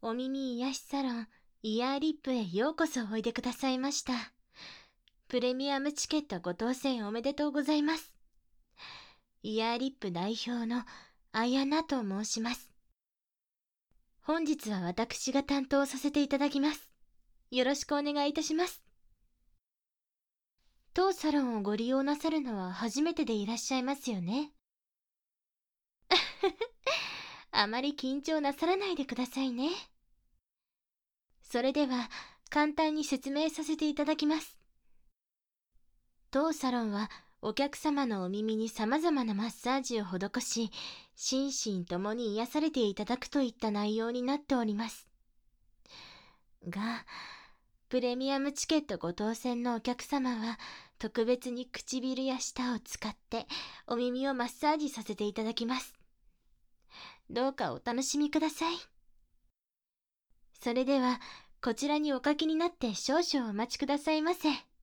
お耳癒しサロンイヤーリップへようこそおいでくださいました。プレミアムチケットご当選おめでとうございます。イヤーリップ代表のあやなと申します。本日は私が担当させていただきます。よろしくお願いいたします。当サロンをご利用なさるのは初めてでいらっしゃいますよね。あまり緊張なさらないでくださいね。それでは簡単に説明させていただきます。当サロンはお客様のお耳に様々なマッサージを施し、心身ともに癒されていただくといった内容になっております。が、プレミアムチケットご当選のお客様は特別に唇や舌を使ってお耳をマッサージさせていただきます。どうかお楽しみください。それではこちらにおかけになって少々お待ちくださいませ。